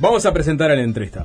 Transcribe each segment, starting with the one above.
Vamos a presentar al entrevistado.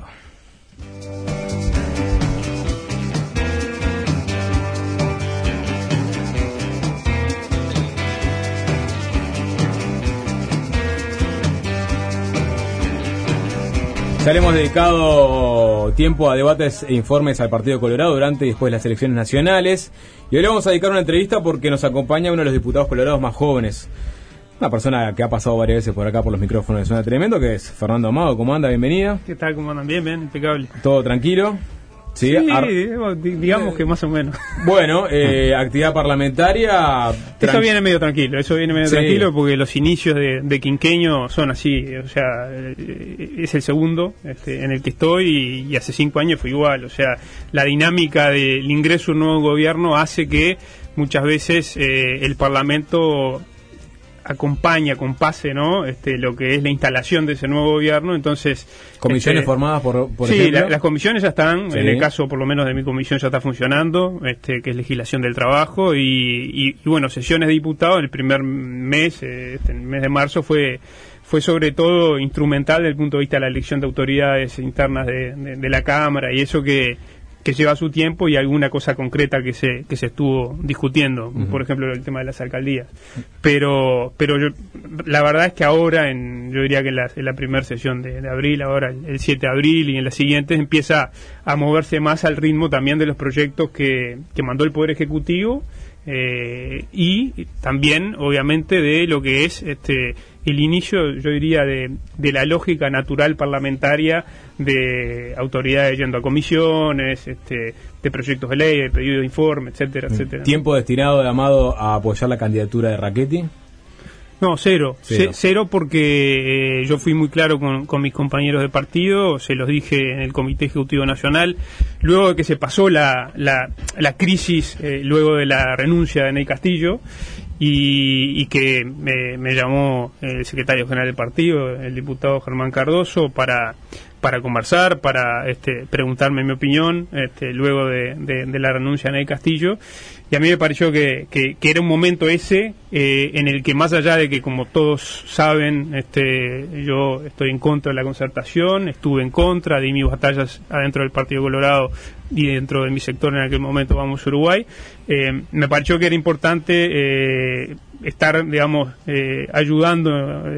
Ya le hemos dedicado tiempo a debates e informes al Partido Colorado durante y después de las elecciones nacionales. Y hoy le vamos a dedicar una entrevista porque nos acompaña uno de los diputados colorados más jóvenes. Una persona que ha pasado varias veces por acá por los micrófonos de Zona Tremendo, que es Fernando Amado. ¿Cómo anda? Bienvenida. ¿Qué tal? ¿Cómo andan? Bien, impecable. ¿Todo tranquilo? Sí, digamos que más o menos. Bueno, actividad parlamentaria... Eso viene medio tranquilo porque los inicios de quinqueño son así, o sea, es el segundo en el que estoy y hace 5 años fue igual, o sea, la dinámica del ingreso a un nuevo gobierno hace que muchas veces el Parlamento compase, ¿no? Lo que es la instalación de ese nuevo gobierno. Entonces, comisiones formadas por sí, ejemplo. Las comisiones ya están, sí. En el caso por lo menos de mi comisión ya está funcionando, que es legislación del trabajo y bueno, sesiones de diputados. El primer mes, el mes de marzo fue sobre todo instrumental desde el punto de vista de la elección de autoridades internas de la Cámara y eso que lleva su tiempo y alguna cosa concreta que se estuvo discutiendo, por ejemplo el tema de las alcaldías, pero la verdad es que ahora yo diría que en la primera sesión de abril, ahora el 7 de abril y en las siguientes empieza a moverse más al ritmo también de los proyectos que mandó el Poder Ejecutivo y también obviamente de lo que es el inicio, yo diría, de la lógica natural parlamentaria de autoridades yendo a comisiones, de proyectos de ley, de pedido de informe, etcétera, etcétera. ¿Tiempo destinado de Amado a apoyar la candidatura de Rachetti? No, cero porque yo fui muy claro con mis compañeros de partido, se los dije en el Comité Ejecutivo Nacional, luego de que se pasó la crisis, luego de la renuncia de Ney Castillo, y que me llamó el secretario general del partido, el diputado Germán Cardoso, para conversar, para preguntarme mi opinión, luego de la renuncia de Ney Castillo, y a mí me pareció que era un momento ese en el que, más allá de que, como todos saben, yo estoy en contra de la concertación, estuve en contra, di mis batallas adentro del Partido Colorado y dentro de mi sector en aquel momento, Vamos Uruguay, me pareció que era importante estar, digamos, ayudando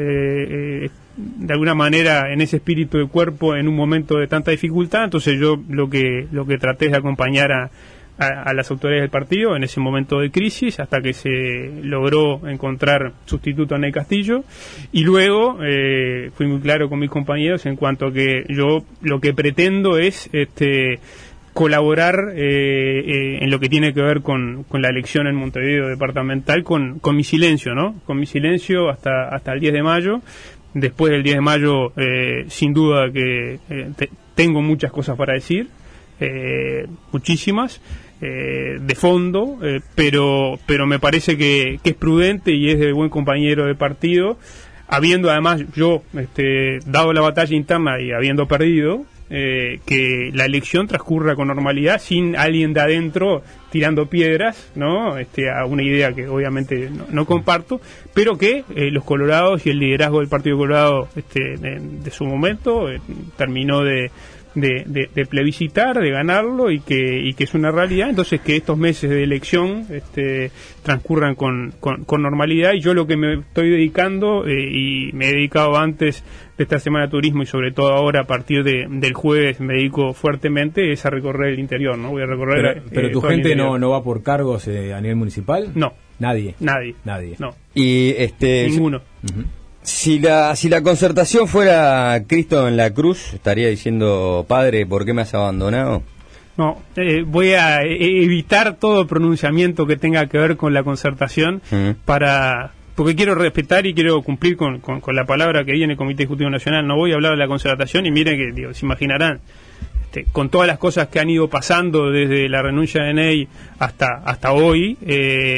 de alguna manera en ese espíritu de cuerpo en un momento de tanta dificultad. Entonces yo lo que traté es de acompañar a las autoridades del partido en ese momento de crisis hasta que se logró encontrar sustituto a Ney Castillo, y luego fui muy claro con mis compañeros en cuanto a que yo lo que pretendo es colaborar en lo que tiene que ver con la elección en Montevideo departamental con mi silencio, ¿no? Con mi silencio hasta el 10 de mayo. Después del 10 de mayo, sin duda que tengo muchas cosas para decir, muchísimas, de fondo, pero me parece que es prudente y es de buen compañero de partido, habiendo además yo dado la batalla interna y habiendo perdido, que la elección transcurra con normalidad, sin alguien de adentro tirando piedras, ¿no? A una idea que obviamente no comparto, pero que los colorados y el liderazgo del Partido Colorado de su momento terminó de plebiscitar, de ganarlo y que es una realidad. Entonces, que estos meses de elección transcurran con normalidad, y yo lo que me estoy dedicando y me he dedicado antes de esta Semana de Turismo y sobre todo ahora a partir del jueves me dedico fuertemente es a recorrer el interior, ¿no? Voy a recorrer pero tu gente no va por cargos a nivel municipal. No, nadie no, y ninguno. Uh-huh. Si la concertación fuera Cristo en la cruz, estaría diciendo: Padre, ¿por qué me has abandonado? No, voy a evitar todo pronunciamiento que tenga que ver con la concertación, porque quiero respetar y quiero cumplir con la palabra que viene el Comité Ejecutivo Nacional. No voy a hablar de la concertación, y miren que se imaginarán, con todas las cosas que han ido pasando desde la renuncia de Ney hasta hoy,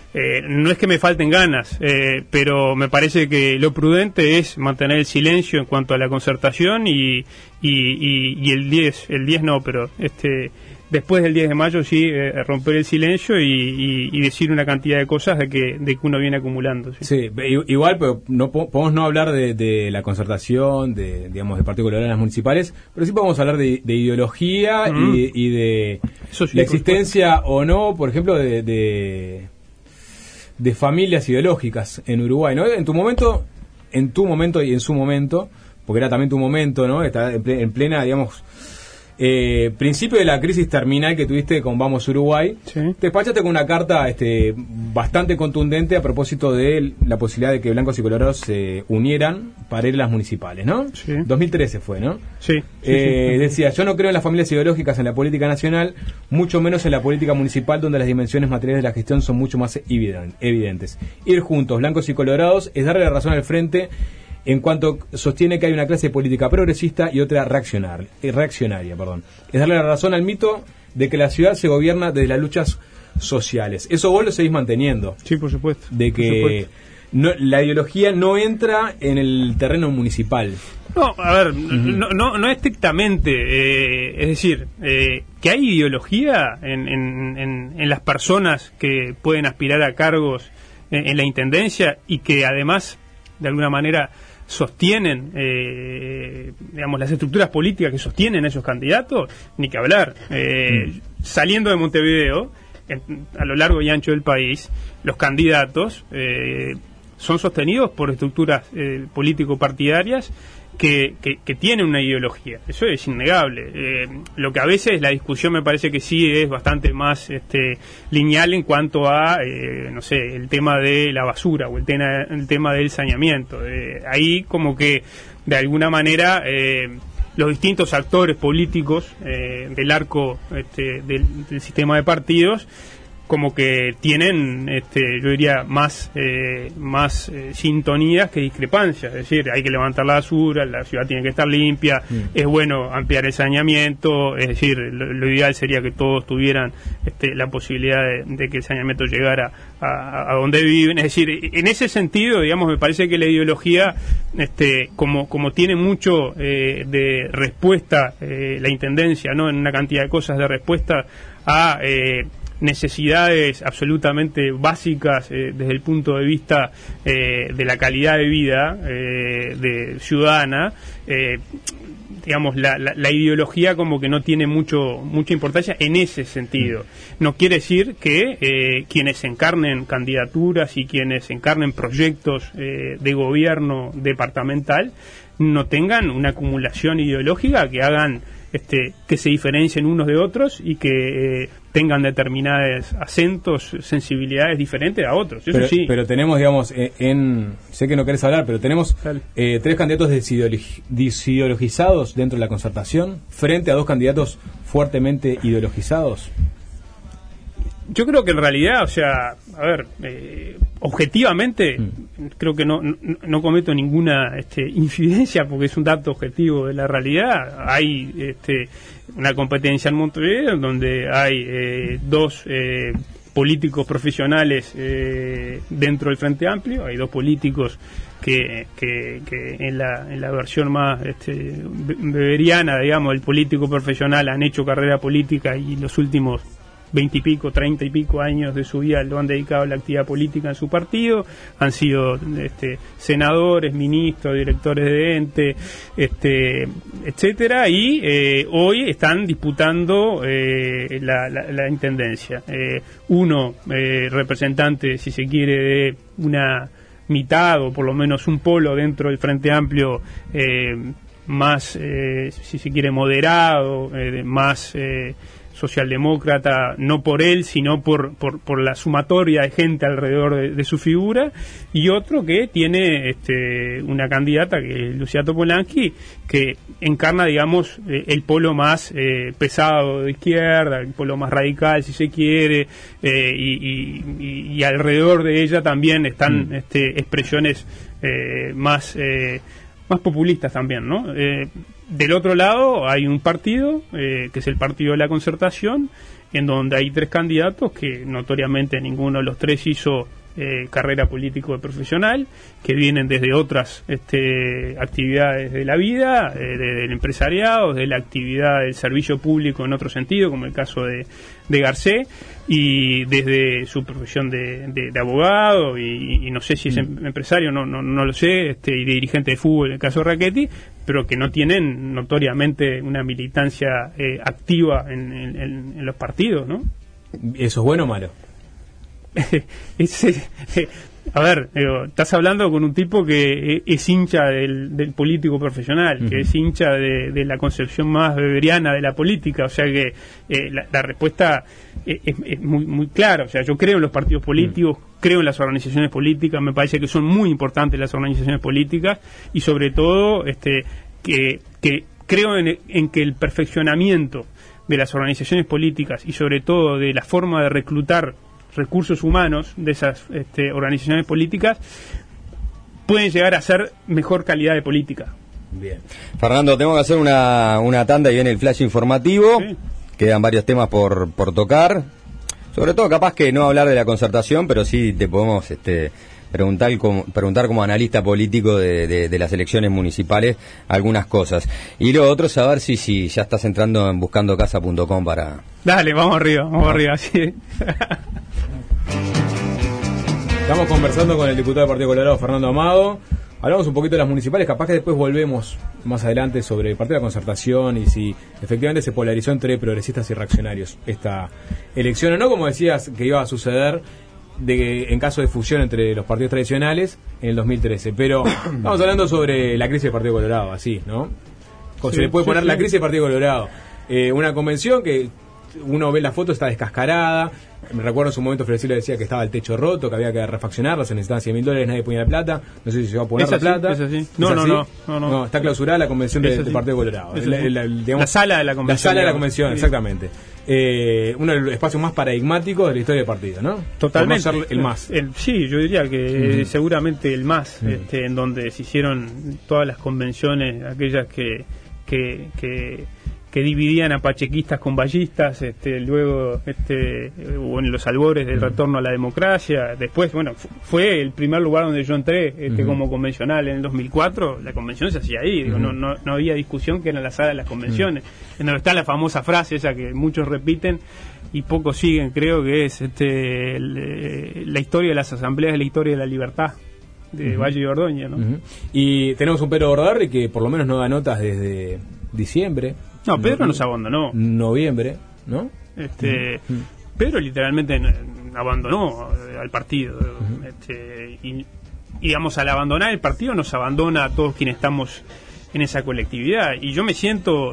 no es que me falten ganas, pero me parece que lo prudente es mantener el silencio en cuanto a la concertación y el 10 no, pero después del 10 de mayo sí, romper el silencio y decir una cantidad de cosas de que uno viene acumulando. Sí, igual pero no podemos no hablar de la concertación, digamos, del Partido Colorado en las municipales, pero sí podemos hablar de ideología y de la existencia o no, por ejemplo, de familias ideológicas en Uruguay, ¿no? En tu momento y en su momento, porque era también tu momento, ¿no? Está en plena, digamos, principio de la crisis terminal que tuviste con Vamos Uruguay. Sí. Te despachaste con una carta bastante contundente a propósito de la posibilidad de que blancos y colorados se unieran para ir a las municipales, ¿no? Sí. 2013 fue, ¿no? Sí. Decía, yo no creo en las familias ideológicas en la política nacional, mucho menos en la política municipal, donde las dimensiones materiales de la gestión son mucho más evidentes. Ir juntos, blancos y colorados, es darle la razón al frente en cuanto sostiene que hay una clase política progresista y otra reaccionaria. Es darle la razón al mito de que la ciudad se gobierna desde las luchas sociales. Eso vos lo seguís manteniendo. Sí, por supuesto. De que la ideología no entra en el terreno municipal. No, a ver, no estrictamente. Es decir, que hay ideología en las personas que pueden aspirar a cargos en la intendencia y que además, de alguna manera, sostienen, digamos, las estructuras políticas que sostienen a esos candidatos, ni que hablar. Saliendo de Montevideo, a lo largo y ancho del país, los candidatos son sostenidos por estructuras político-partidarias que tienen una ideología. Eso es innegable. Lo que a veces la discusión me parece que sí es bastante más lineal en cuanto a, no sé, el tema de la basura o el tema del saneamiento. Ahí como que de alguna manera los distintos actores políticos del arco del sistema de partidos como que tienen, yo diría, más sintonías que discrepancias. Es decir, hay que levantar la basura, la ciudad tiene que estar limpia, es bueno ampliar el saneamiento, es decir, lo ideal sería que todos tuvieran la posibilidad de que el saneamiento llegara a donde viven. Es decir, en ese sentido, digamos, me parece que la ideología, como tiene mucho de respuesta la intendencia, ¿no? En una cantidad de cosas de respuesta a necesidades absolutamente básicas desde el punto de vista de la calidad de vida de ciudadana, digamos, la ideología como que no tiene mucha importancia en ese sentido. No quiere decir que quienes encarnen candidaturas y quienes encarnen proyectos de gobierno departamental no tengan una acumulación ideológica que hagan que se diferencien unos de otros y que tengan determinados acentos, sensibilidades diferentes a otros. Eso sí. Pero tenemos, digamos, sé que no querés hablar, pero tenemos 3 candidatos desideologizados dentro de la concertación frente a 2 candidatos fuertemente ideologizados. Yo creo que en realidad, o sea, a ver, objetivamente, creo que no cometo ninguna infidencia porque es un dato objetivo de la realidad. Hay una competencia en Montevideo donde hay 2 políticos profesionales dentro del Frente Amplio. Hay 2 políticos que en la versión más beberiana, digamos, el político profesional han hecho carrera política y los últimos 20 y pico, 30 y pico años de su vida lo han dedicado a la actividad política en su partido, han sido senadores, ministros, directores de ente, etcétera, y hoy están disputando la intendencia. Uno representante, si se quiere, de una mitad o por lo menos un polo dentro del Frente Amplio más, si se quiere, moderado, más socialdemócrata, no por él, sino por la sumatoria de gente alrededor de su figura, y otro que tiene una candidata, que es Lucía Topolansky, que encarna, digamos, el polo más pesado de izquierda, el polo más radical, si se quiere, y alrededor de ella también están expresiones más populistas también, ¿no? Del otro lado hay un partido, que es el Partido de la Concertación, en donde hay 3 candidatos que notoriamente ninguno de los 3 hizo carrera político de profesional, que vienen desde otras actividades de la vida, del empresariado, de la actividad del servicio público en otro sentido, como el caso de Garcés, y desde su profesión de abogado, y no sé si es empresario, no lo sé, y de dirigente de fútbol en el caso de Rackety, pero que no tienen notoriamente una militancia activa en los partidos, ¿no? ¿Eso es bueno o malo? A ver, estás hablando con un tipo que es hincha del político profesional, que es hincha de la concepción más weberiana de la política, o sea que la respuesta es muy, muy clara. O sea, yo creo en los partidos políticos, creo en las organizaciones políticas, me parece que son muy importantes las organizaciones políticas, y sobre todo que creo en que el perfeccionamiento de las organizaciones políticas y sobre todo de la forma de reclutar recursos humanos de esas organizaciones políticas pueden llegar a ser mejor calidad de política. Bien. Fernando, tengo que hacer una tanda y viene el flash informativo. Sí. Quedan varios temas por tocar. Sobre todo, capaz que no hablar de la Concertación, pero sí te podemos preguntar como analista político de las elecciones municipales algunas cosas. Y lo otro, saber si ya estás entrando en buscandocasa.com para... Dale, vamos arriba, sí. Estamos conversando con el diputado del Partido Colorado, Fernando Amado. Hablamos un poquito de las municipales, capaz que después volvemos más adelante sobre el Partido de la Concertación y si efectivamente se polarizó entre progresistas y reaccionarios esta elección o no, como decías que iba a suceder en caso de fusión entre los partidos tradicionales en el 2013. Pero estamos hablando sobre la crisis del Partido Colorado, así, ¿no? Como se le puede poner la crisis del Partido Colorado. Una convención que uno ve la foto, está descascarada. Me recuerdo en su momento Fredecillo decía que estaba el techo roto, que había que refaccionarla, se necesitaban $100,000, nadie ponía la plata. No sé si se va a poner la plata. Es así. No, está clausurada la convención del Partido Colorado. La sala de la convención. La sala de la convención, exactamente. Uno de los espacios más paradigmáticos de la historia del partido, ¿no? Totalmente. Por no ser el más. Sí, yo diría que seguramente el más, en donde se hicieron todas las convenciones, aquellas que dividían a pachequistas con ballistas, luego en los albores del retorno a la democracia. Después, bueno, fue el primer lugar donde yo entré como convencional en el 2004. La convención se hacía ahí, no había discusión, que era la sala de las convenciones, en donde está la famosa frase esa que muchos repiten y pocos siguen, creo que es la historia de las asambleas es la historia de la libertad, de Valle de Ordóñez, ¿no? Y tenemos un Pedro Bordarri que por lo menos no da notas desde diciembre. No, Pedro nos abandonó. Noviembre, ¿no? Pedro literalmente abandonó al partido. Y digamos, al abandonar el partido nos abandona a todos quienes estamos en esa colectividad. Y yo me siento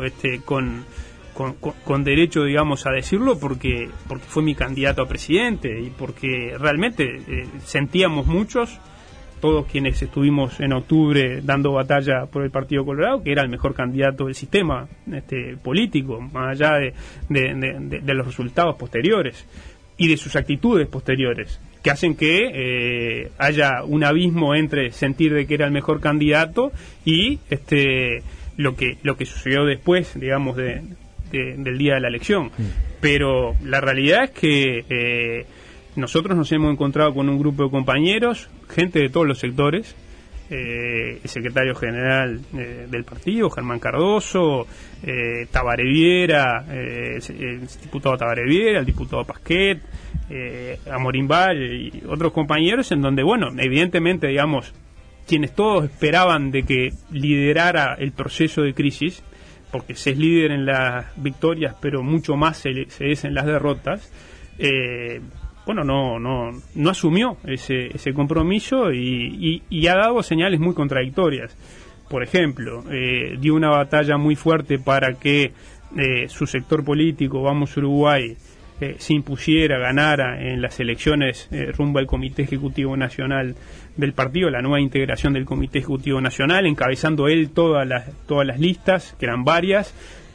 con derecho, digamos, a decirlo porque fue mi candidato a presidente y porque realmente sentíamos muchos, todos quienes estuvimos en octubre dando batalla por el Partido Colorado, que era el mejor candidato del sistema político, más allá de los resultados posteriores y de sus actitudes posteriores, que hacen que haya un abismo entre sentir de que era el mejor candidato y lo que sucedió después, digamos, del día de la elección. Pero la realidad es que nosotros nos hemos encontrado con un grupo de compañeros, gente de todos los sectores, el secretario general del partido, Germán Cardoso, Tabaré Viera, el diputado Tabaré Viera, el diputado Pasquet, Amorín Valle y otros compañeros, en donde, bueno, evidentemente, digamos, quienes todos esperaban de que liderara el proceso de crisis, porque se es líder en las victorias, pero mucho más se es en las derrotas, bueno, no asumió ese compromiso y ha dado señales muy contradictorias. Por ejemplo, dio una batalla muy fuerte para que su sector político, Vamos Uruguay, se impusiera, ganara en las elecciones rumbo al Comité Ejecutivo Nacional del partido, la nueva integración del Comité Ejecutivo Nacional, encabezando él todas las listas, que eran varias,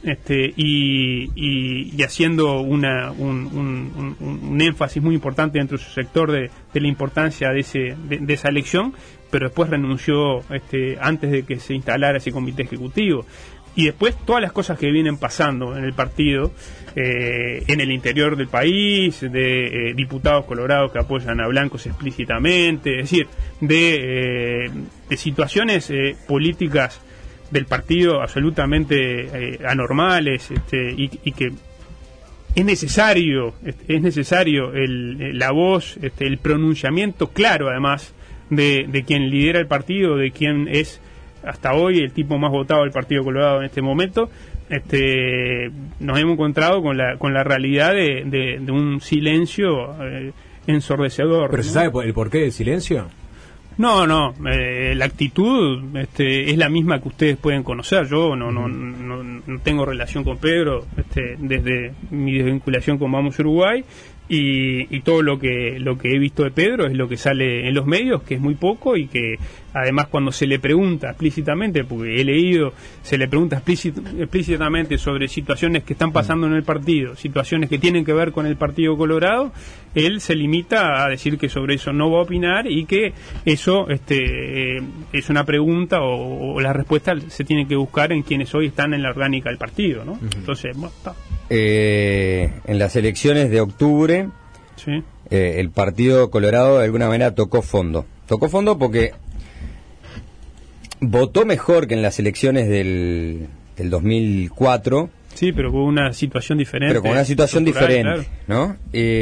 y haciendo un énfasis muy importante dentro de su sector de la importancia de esa elección, pero después renunció antes de que se instalara ese comité ejecutivo. Y después todas las cosas que vienen pasando en el partido, en el interior del país, de diputados colorados que apoyan a blancos explícitamente, es decir, de situaciones políticas del partido absolutamente anormales, y que es necesario la voz, el pronunciamiento claro, además, de quien lidera el partido, de quien es hasta hoy el tipo más votado del Partido Colorado en este momento. Nos hemos encontrado con la realidad de un silencio ensordecedor. ¿Pero se sabe el porqué del silencio? No, la actitud es la misma que ustedes pueden conocer. Yo no tengo relación con Pedro desde mi desvinculación con Vamos Uruguay, y todo lo que he visto de Pedro es lo que sale en los medios, que es muy poco, y que además cuando se le pregunta explícitamente, porque he leído, se le pregunta explícitamente sobre situaciones que están pasando en el partido, situaciones que tienen que ver con el Partido Colorado, él se limita a decir que sobre eso no va a opinar, y que eso es una pregunta o la respuesta se tiene que buscar en quienes hoy están en la orgánica del partido, ¿no? Entonces, bueno, está. En las elecciones de octubre, sí, el Partido Colorado de alguna manera tocó fondo porque votó mejor que en las elecciones del 2004. Sí, pero con una situación diferente. Pero con una situación diferente, claro, ¿no?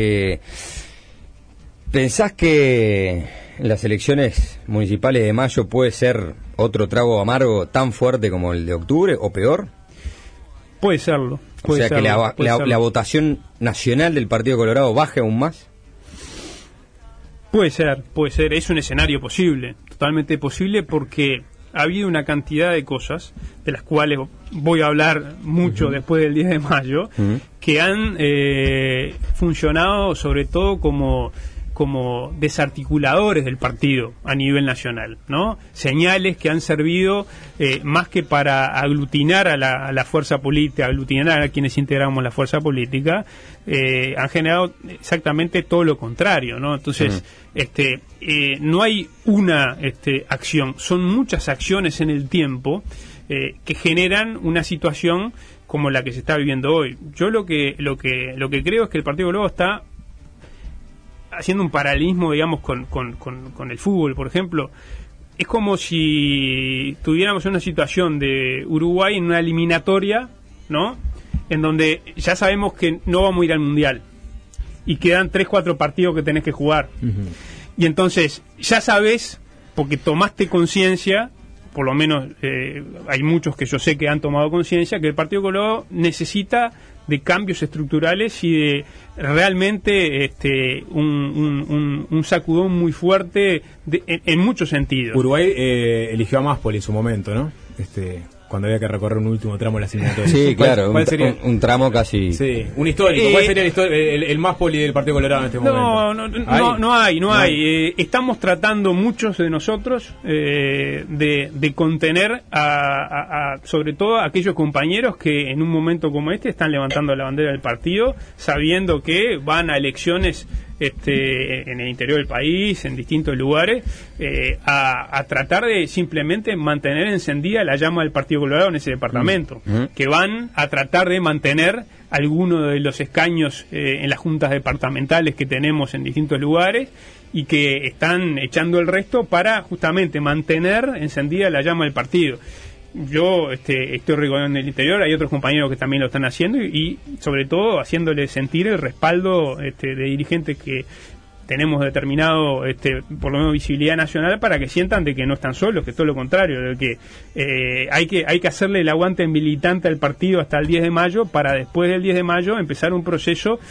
¿Pensás que en las elecciones municipales de mayo puede ser otro trago amargo tan fuerte como el de octubre, o peor? Puede serlo. O sea, que la votación nacional del Partido Colorado baje aún más. Puede ser, es un escenario posible, totalmente posible, porque ha habido una cantidad de cosas, de las cuales voy a hablar mucho después del 10 de mayo, que han funcionado sobre todo como desarticuladores del partido a nivel nacional, ¿no? Señales que han servido más que para aglutinar a la fuerza política, aglutinar a quienes integramos la fuerza política, han generado exactamente todo lo contrario, ¿no? Entonces, no hay una acción, son muchas acciones en el tiempo que generan una situación como la que se está viviendo hoy. Yo lo que creo es que el Partido Colorado está haciendo un paralelismo, digamos, con el fútbol, por ejemplo. Es como si tuviéramos una situación de Uruguay en una eliminatoria, ¿no? En donde ya sabemos que no vamos a ir al Mundial y quedan 3-4 partidos que tenés que jugar. Y entonces ya sabes, porque tomaste conciencia, por lo menos hay muchos que yo sé que han tomado conciencia, que el Partido Colorado necesita de cambios estructurales y de realmente un sacudón muy fuerte en muchos sentidos. Uruguay eligió a Máspoli en su momento, ¿no? Cuando había que recorrer un último tramo de la eliminatorias. Sí, claro, ¿Cuál sería? Un tramo casi... Sí, un histórico. ¿Cuál sería el Máspoli del Partido Colorado en este momento? No hay. Estamos tratando muchos de nosotros de contener a sobre todo a aquellos compañeros que en un momento como este están levantando la bandera del partido, sabiendo que van a elecciones en el interior del país, en distintos lugares, a tratar de simplemente mantener encendida la llama del Partido Colorado en ese departamento, que van a tratar de mantener algunos de los escaños en las juntas departamentales que tenemos en distintos lugares, y que están echando el resto para justamente mantener encendida la llama del partido. Yo estoy recorriendo en el interior, hay otros compañeros que también lo están haciendo, y sobre todo haciéndole sentir el respaldo de dirigentes que tenemos determinado, por lo menos visibilidad nacional, para que sientan de que no están solos, que todo lo contrario, de que hay que hacerle el aguante militante al partido hasta el 10 de mayo, para después del 10 de mayo empezar un proceso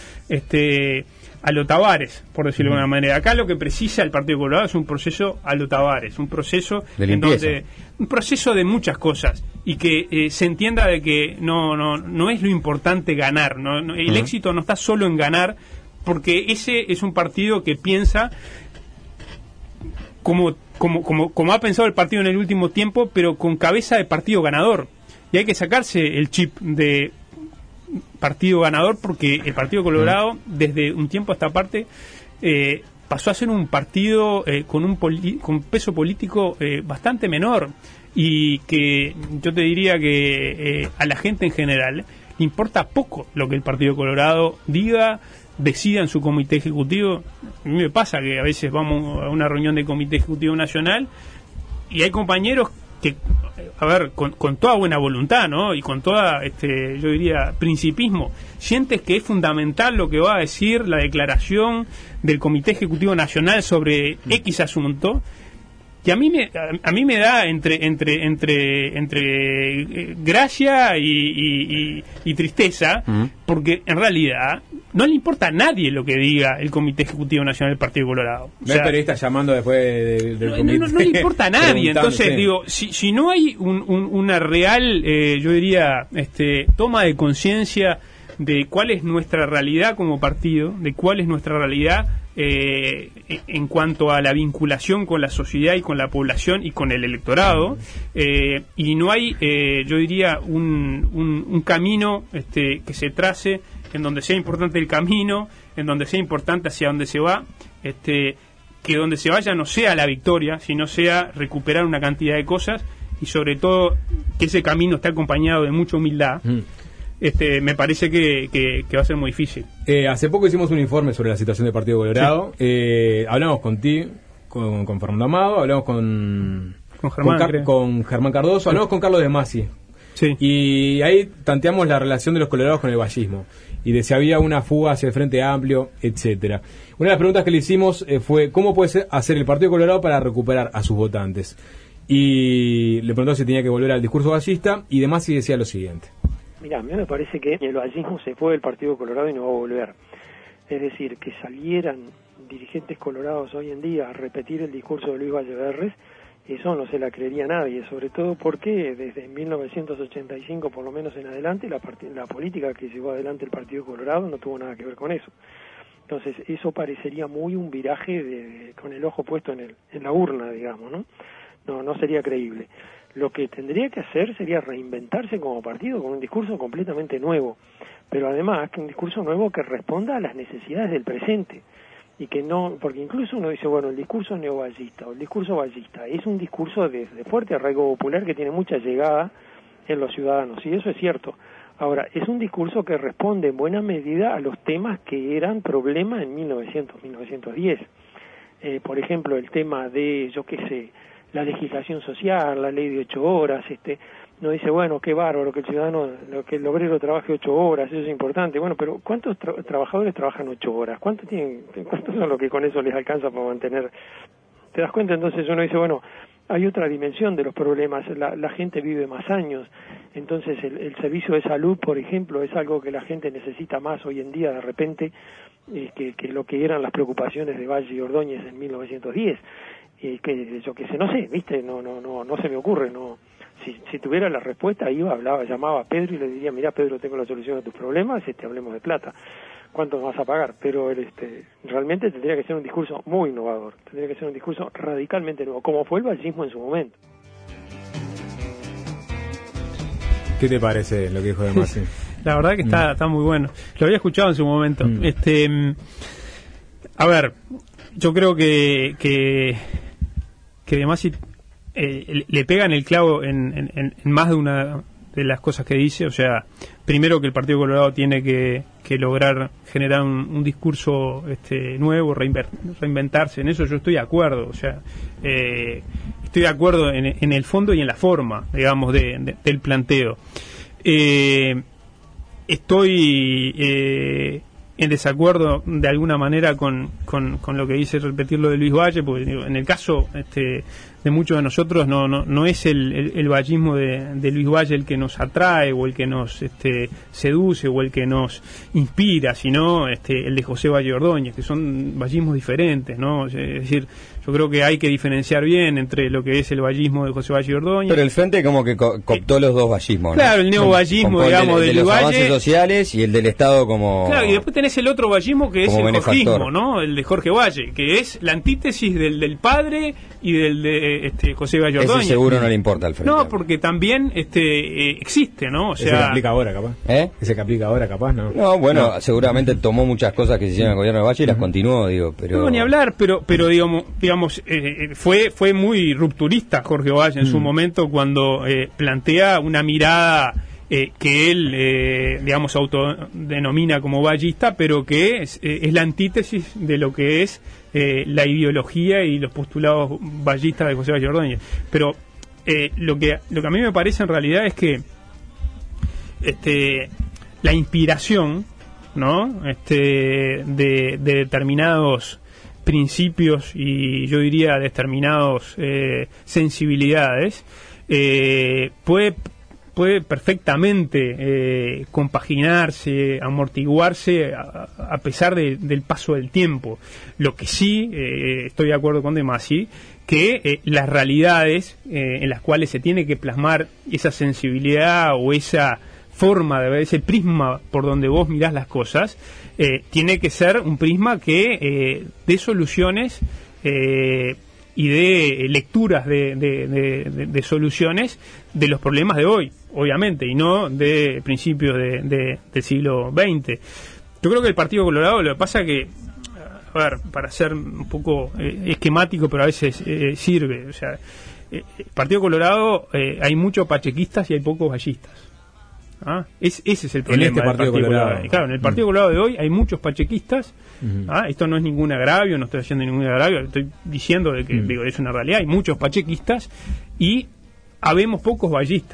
a lo Tavares, por decirlo de alguna manera. Acá lo que precisa el Partido Colorado es un proceso a lo Tavares, un proceso un proceso de muchas cosas, y que se entienda de que no es lo importante ganar, el éxito no está solo en ganar, porque ese es un partido que piensa como ha pensado el partido en el último tiempo, pero con cabeza de partido ganador, y hay que sacarse el chip de partido ganador, porque el Partido Colorado desde un tiempo a esta parte pasó a ser un partido con peso político bastante menor, y que yo te diría que a la gente en general le importa poco lo que el Partido Colorado diga, decida en su comité ejecutivo. A mí me pasa que a veces vamos a una reunión del Comité Ejecutivo Nacional y hay compañeros que, a ver, con toda buena voluntad, ¿no? Y con toda, yo diría, principismo, sientes que es fundamental lo que va a decir la declaración del Comité Ejecutivo Nacional sobre X asunto, que a mí me da entre gracia y tristeza, porque en realidad no le importa a nadie lo que diga el Comité Ejecutivo Nacional del Partido Colorado. No hay periodistas llamando después del comité. No le importa a nadie. Entonces, digo, si no hay una real, yo diría, toma de conciencia de cuál es nuestra realidad como partido, de cuál es nuestra realidad en cuanto a la vinculación con la sociedad y con la población y con el electorado, y no hay, yo diría, un camino que se trace en donde sea importante el camino, en donde sea importante hacia dónde se va, que donde se vaya no sea la victoria, sino sea recuperar una cantidad de cosas, y sobre todo que ese camino esté acompañado de mucha humildad. Me parece que va a ser muy difícil. Hace poco hicimos un informe sobre la situación del Partido Colorado. Sí. Hablamos con Fernando Amado, hablamos con Germán Cardoso, hablamos con Carlos de Masi. Sí. Y ahí tanteamos la relación de los colorados con el vallismo y de si había una fuga hacia el Frente Amplio, etcétera. Una de las preguntas que le hicimos fue ¿cómo puede hacer el Partido Colorado para recuperar a sus votantes? Y le preguntó si tenía que volver al discurso vallista, y de Masi decía lo siguiente. Mira, a mí me parece que el vallismo se fue del Partido Colorado y no va a volver. Es decir, que salieran dirigentes colorados hoy en día a repetir el discurso de Luis Valleverres, eso no se la creería nadie, sobre todo porque desde 1985 por lo menos en adelante la política que llevó adelante el Partido Colorado no tuvo nada que ver con eso. Entonces eso parecería muy un viraje con el ojo puesto en la urna, digamos, ¿no? No sería creíble. Lo que tendría que hacer sería reinventarse como partido con un discurso completamente nuevo, pero además que un discurso nuevo que responda a las necesidades del presente, y que no, porque incluso uno dice, bueno, el discurso neovallista o el discurso vallista es un discurso de fuerte arraigo popular que tiene mucha llegada en los ciudadanos, y eso es cierto. Ahora, es un discurso que responde en buena medida a los temas que eran problema en 1910. Por ejemplo, el tema de, yo qué sé, la legislación social, la ley de 8 horas, no dice, bueno, qué bárbaro que el ciudadano, que el obrero trabaje 8 horas, eso es importante. Bueno, pero ¿cuántos trabajadores trabajan 8 horas? ¿Cuántos son los que con eso les alcanza para mantener? ¿Te das cuenta? Entonces uno dice, bueno, hay otra dimensión de los problemas, la gente vive más años, entonces el servicio de salud, por ejemplo, es algo que la gente necesita más hoy en día de repente que lo que eran las preocupaciones de Valle y Ordóñez en 1910. Que yo que sé, no sé, viste, no se me ocurre, no. Si tuviera la respuesta llamaba a Pedro y le diría, mira Pedro, tengo la solución a tus problemas, hablemos de plata, ¿cuánto vas a pagar? Pero realmente tendría que ser un discurso muy innovador, tendría que ser un discurso radicalmente nuevo, como fue el vallismo en su momento. ¿Qué te parece lo que dijo de Masi? La verdad que está muy bueno, lo había escuchado en su momento. A ver, yo creo que de Masi le pegan el clavo en más de una de las cosas que dice. O sea, primero que el Partido Colorado tiene que lograr generar un discurso nuevo, reinventarse. En eso yo estoy de acuerdo. O sea, estoy de acuerdo en el fondo y en la forma, digamos, del planteo. Estoy en desacuerdo de alguna manera con lo que dice, repetir lo de Luis Valle, porque digo, en el caso de muchos de nosotros no es el vallismo de Luis Valle el que nos atrae o el que nos seduce o el que nos inspira, sino el de José Valle Ordóñez, que son vallismos diferentes, ¿no? Es decir, Yo creo que hay que diferenciar bien entre lo que es el vallismo de José Valle y Ordóñez. Pero el Frente como que cooptó los dos vallismos, ¿no? Claro, el neovallismo, digamos, de del los Valle. avances sociales y el del Estado como... Claro, y después tenés el otro vallismo que es el benefactor. jorgismo, ¿no? El de Jorge Valle, que es la antítesis del padre y del de José Valle Ordóñez. Ese seguro no le importa al Frente. No, porque también existe, ¿no? O sea, ese que aplica ahora, capaz. Ese que aplica ahora, capaz, ¿no? No, bueno, seguramente tomó muchas cosas que se hicieron en el gobierno de Valle y las continuó, digo, pero... No, ni hablar, pero digamos fue muy rupturista Jorge Valle en su momento cuando plantea una mirada que él, digamos, autodenomina como vallista, pero que es la antítesis de lo que es la ideología y los postulados vallistas de José Valle Ordóñez. Pero lo que a mí me parece en realidad es que la inspiración, ¿no? De determinados principios y yo diría determinados sensibilidades puede perfectamente compaginarse, amortiguarse a pesar del paso del tiempo. Lo que sí, estoy de acuerdo con De Masi, que las realidades en las cuales se tiene que plasmar esa sensibilidad o esa forma de ver, ese prisma por donde vos mirás las cosas, tiene que ser un prisma que dé soluciones y de lecturas de soluciones de los problemas de hoy, obviamente, y no de principios del siglo XX. Yo creo que el Partido Colorado, lo que pasa que, a ver, para ser un poco esquemático, pero a veces sirve, o sea, el Partido Colorado hay muchos pachequistas y hay pocos vallistas. Ese es el problema del Partido Colorado. Claro, en el Partido Colorado de hoy hay muchos pachequistas. Esto no es ningún agravio, no estoy haciendo ningún agravio, estoy diciendo de que digo, es una realidad. Hay muchos pachequistas y habemos pocos vallistas.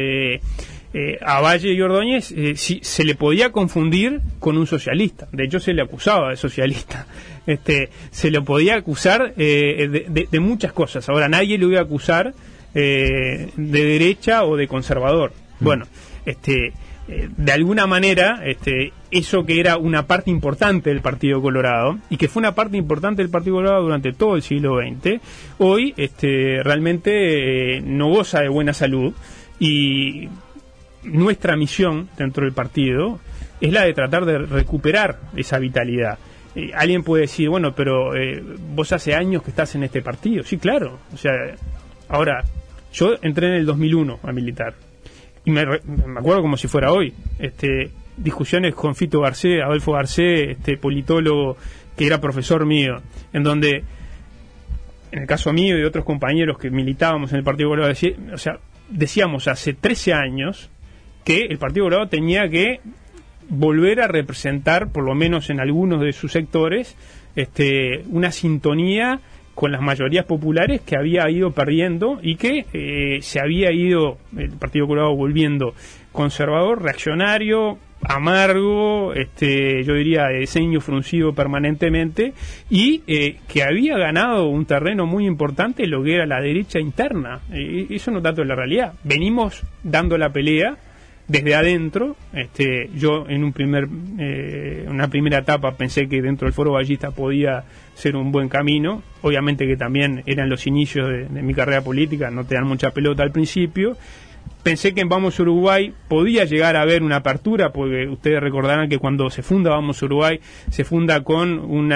A Valle y Ordóñez se le podía confundir con un socialista. De hecho, se le acusaba de socialista. Se le podía acusar de muchas cosas. Ahora, nadie le iba a acusar de derecha o de conservador. Bueno, de alguna manera, eso que era una parte importante del Partido Colorado, y que fue una parte importante del Partido Colorado durante todo el siglo XX, hoy realmente no goza de buena salud, y nuestra misión dentro del partido es la de tratar de recuperar esa vitalidad. Alguien puede decir, bueno, pero vos hace años que estás en este partido. Sí, claro. O sea, ahora, yo entré en el 2001 a militar. Y me acuerdo como si fuera hoy, discusiones con Fito Garcés, Adolfo Garcés, politólogo que era profesor mío, en donde, en el caso mío y de otros compañeros que militábamos en el Partido Colorado, decíamos hace 13 años que el Partido Colorado tenía que volver a representar, por lo menos en algunos de sus sectores, una sintonía con las mayorías populares que había ido perdiendo y que se había ido el Partido Colorado volviendo conservador, reaccionario, amargo, yo diría de ceño fruncido permanentemente, y que había ganado un terreno muy importante en lo que era la derecha interna. Eso no tanto es la realidad. Venimos dando la pelea desde adentro. Yo en una primera etapa pensé que dentro del Foro Vallista podía ser un buen camino. Obviamente que también eran los inicios de mi carrera política, no te dan mucha pelota al principio. Pensé que en Vamos Uruguay podía llegar a haber una apertura, porque ustedes recordarán que cuando se funda Vamos Uruguay, se funda con un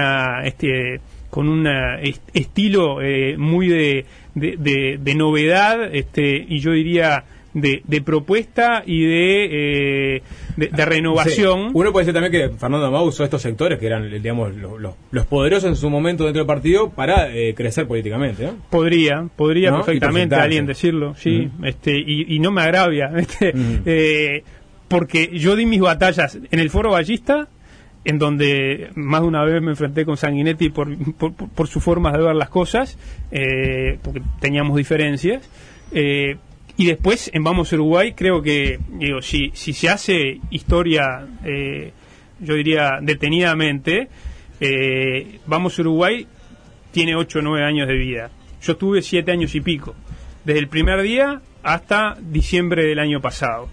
estilo muy de novedad, y yo diría de propuesta y de renovación. Sí. Uno puede decir también que Fernando Amau usó estos sectores que eran, digamos, los poderosos en su momento dentro del partido para crecer políticamente, ¿no? Podría ¿no? Perfectamente alguien decirlo, sí, y no me agravia, porque yo di mis batallas en el Foro Vallista, en donde más de una vez me enfrenté con Sanguinetti por sus formas de ver las cosas, porque teníamos diferencias. Y después en Vamos Uruguay creo que, si se hace historia, yo diría detenidamente, Vamos Uruguay tiene 8 o 9 años de vida. Yo tuve 7 años y pico, desde el primer día hasta diciembre del año pasado.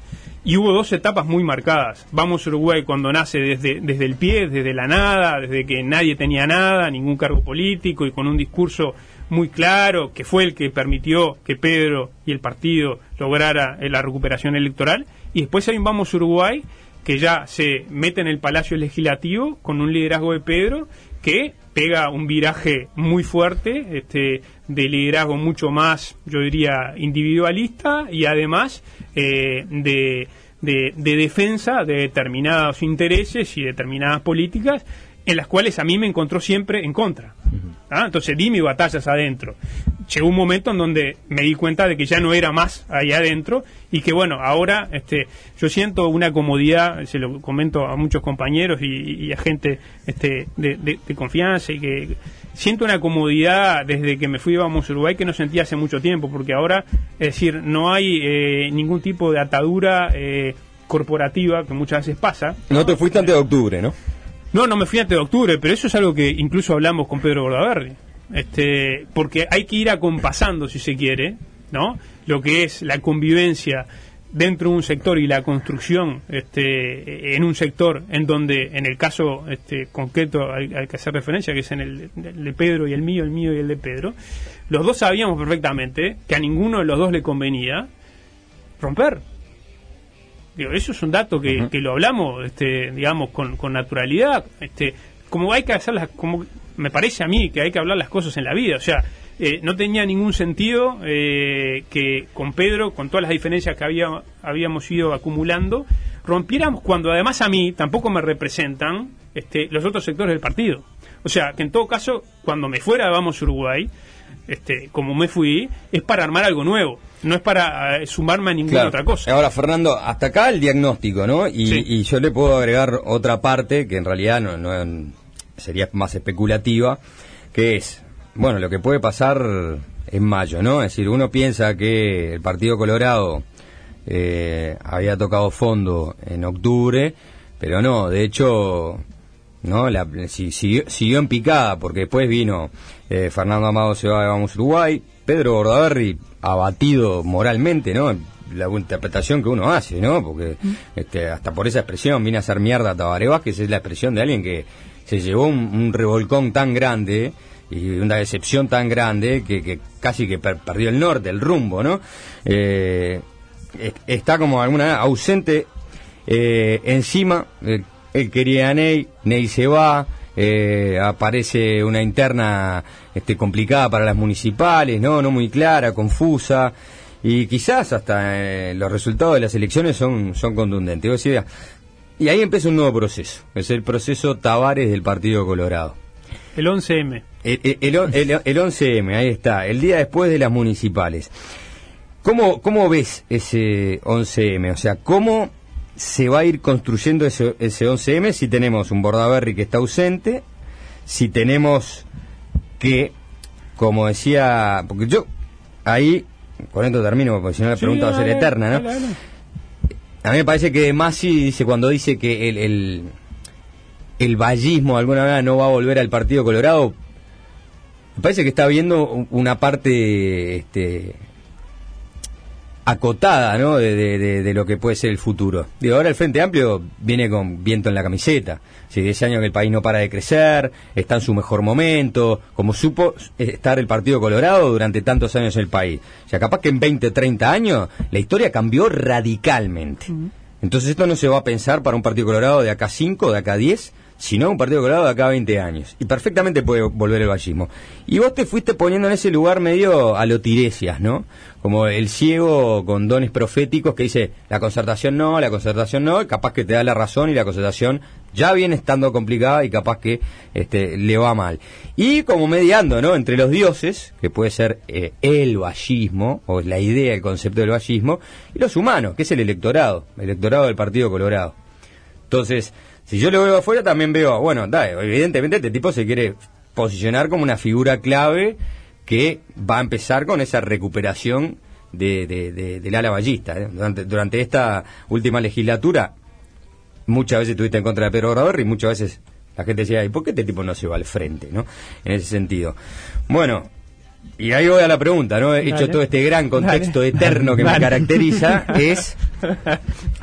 y hubo 2 etapas muy marcadas. Vamos Uruguay cuando nace desde el pie, desde la nada, desde que nadie tenía nada, ningún cargo político, y con un discurso muy claro, que fue el que permitió que Pedro y el partido lograra la recuperación electoral. Y después hay un Vamos Uruguay, que ya se mete en el Palacio Legislativo con un liderazgo de Pedro que pega un viraje muy fuerte, de liderazgo mucho más, yo diría, individualista, y además de defensa de determinados intereses y determinadas políticas en las cuales a mí me encontró siempre en contra. Entonces di mis batallas adentro. Llegó un momento en donde me di cuenta de que ya no era más ahí adentro, y que bueno, ahora yo siento una comodidad, se lo comento a muchos compañeros y a gente de confianza, y que siento una comodidad desde que me fui a Vamos Uruguay que no sentía hace mucho tiempo, porque ahora, es decir, no hay ningún tipo de atadura corporativa que muchas veces pasa. No te fuiste antes de octubre, ¿no? No me fui antes de octubre, pero eso es algo que incluso hablamos con Pedro Bordaberry. Porque hay que ir acompasando, si se quiere, ¿no?, lo que es la convivencia dentro de un sector y la construcción en un sector en donde, en el caso concreto hay que hacer referencia, que es en el de Pedro y el mío y el de Pedro, los dos sabíamos perfectamente que a ninguno de los dos le convenía romper. Eso es un dato que lo hablamos, digamos, con naturalidad, como hay que hacerlas, como me parece a mí que hay que hablar las cosas en la vida. O sea, no tenía ningún sentido que con Pedro, con todas las diferencias que habíamos ido acumulando, rompiéramos cuando además a mí tampoco me representan los otros sectores del partido. O sea, que en todo caso, cuando me fuera de Vamos Uruguay, como me fui, es para armar algo nuevo, no es para sumarme a ninguna otra cosa. Ahora, Fernando, hasta acá el diagnóstico, ¿no? Y yo le puedo agregar otra parte que en realidad no sería más especulativa, que es, bueno, lo que puede pasar en mayo, ¿no? Es decir, uno piensa que el Partido Colorado había tocado fondo en octubre, pero no, de hecho, no, siguió en picada, porque después vino Fernando Amado se va de Vamos Uruguay, Pedro Bordaberry abatido moralmente, ¿no? La interpretación que uno hace, ¿no? Porque hasta por esa expresión viene a hacer mierda a Tabaré Vázquez, es la expresión de alguien que se llevó un revolcón tan grande y una decepción tan grande que casi que perdió el norte, el rumbo, ¿no? Está como alguna ausente encima. Él quería a Ney se va, aparece una interna complicada para las municipales, no muy clara, confusa, y quizás hasta los resultados de las elecciones son contundentes. O sea, y ahí empieza un nuevo proceso, es el proceso Tabaré del Partido Colorado. El 11M. El 11M, ahí está, el día después de las municipales. ¿Cómo ves ese 11M? O sea, ¿cómo se va a ir construyendo ese 11M si tenemos un Bordaberry que está ausente, si tenemos que, como decía, porque yo ahí, con esto termino, porque si no la pregunta va a ser eterna, ¿no? Dale. A mí me parece que Masi dice, cuando dice que el vallismo de alguna manera no va a volver al Partido Colorado, me parece que está viendo una parte acotada, ¿no?, de lo que puede ser el futuro. Digo, ahora el Frente Amplio viene con viento en la camiseta. Si 10 años que el país no para de crecer, está en su mejor momento, como supo estar el Partido Colorado durante tantos años en el país. O sea, capaz que en 20, 30 años la historia cambió radicalmente. Entonces esto no se va a pensar para un Partido Colorado de acá 5, de acá 10, sino un Partido Colorado de acá 20 años. Y perfectamente puede volver el vallismo. Y vos te fuiste poniendo en ese lugar medio a lo Tiresias, ¿no? Como el ciego con dones proféticos que dice, la concertación no, y capaz que te da la razón y la concertación ya viene estando complicada y capaz que le va mal. Y como mediando, ¿no?, entre los dioses, que puede ser el vallismo, o la idea, el concepto del vallismo, y los humanos, que es el electorado del Partido Colorado. Entonces, si yo lo veo afuera, también veo, bueno, evidentemente este tipo se quiere posicionar como una figura clave que va a empezar con esa recuperación del ala vallista. Durante esta última legislatura, muchas veces estuviste en contra de Pedro Bordaberry y muchas veces la gente decía, ¿y por qué este tipo no se va al frente, no? En ese sentido. Bueno, y ahí voy a la pregunta, ¿no? He hecho todo este gran contexto eterno que me caracteriza, es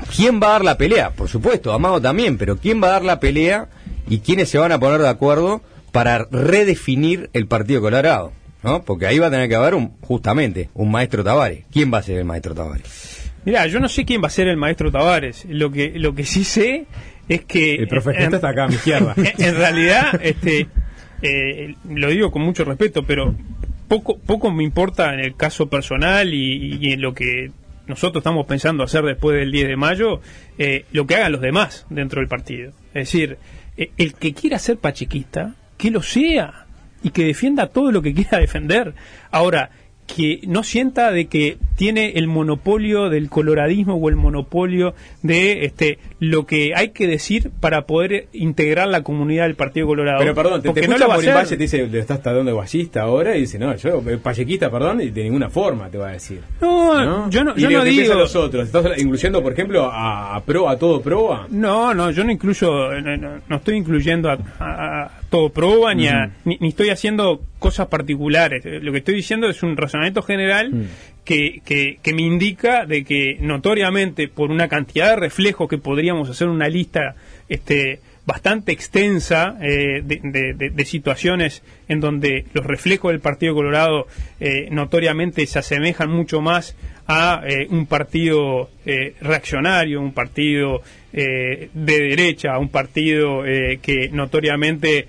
¿quién va a dar la pelea? Por supuesto, Amado también, pero ¿quién va a dar la pelea y quiénes se van a poner de acuerdo para redefinir el Partido Colorado? ¿No? Porque ahí va a tener que haber justamente un maestro Tavares. ¿Quién va a ser el maestro Tavares? Mirá, yo no sé quién va a ser el maestro Tavares. Lo que sí sé es que... El profeta está acá a mi izquierda. En realidad, lo digo con mucho respeto, pero poco me importa en el caso personal y en lo que nosotros estamos pensando hacer después del 10 de mayo, lo que hagan los demás dentro del partido. Es decir, el que quiera ser pachequista, que lo sea y que defienda todo lo que quiera defender. Ahora, que no sienta de que tiene el monopolio del coloradismo o el monopolio de lo que hay que decir para poder integrar la comunidad del Partido Colorado. Pero perdón, te no escucha Morín Valle, te dice, ¿estás dando guayista ahora? Y dice, no, yo pachequista, perdón, y de ninguna forma te va a decir. No, yo no digo... los otros? ¿Estás incluyendo, por ejemplo, a todo Proa? No, yo no incluyo, no estoy incluyendo a todo Proa, ni estoy haciendo cosas particulares. Lo que estoy diciendo es un razonamiento general que me indica de que notoriamente por una cantidad de reflejos que podríamos hacer una lista bastante extensa de situaciones en donde los reflejos del Partido Colorado notoriamente se asemejan mucho más a un partido reaccionario, un partido de derecha, a un partido que notoriamente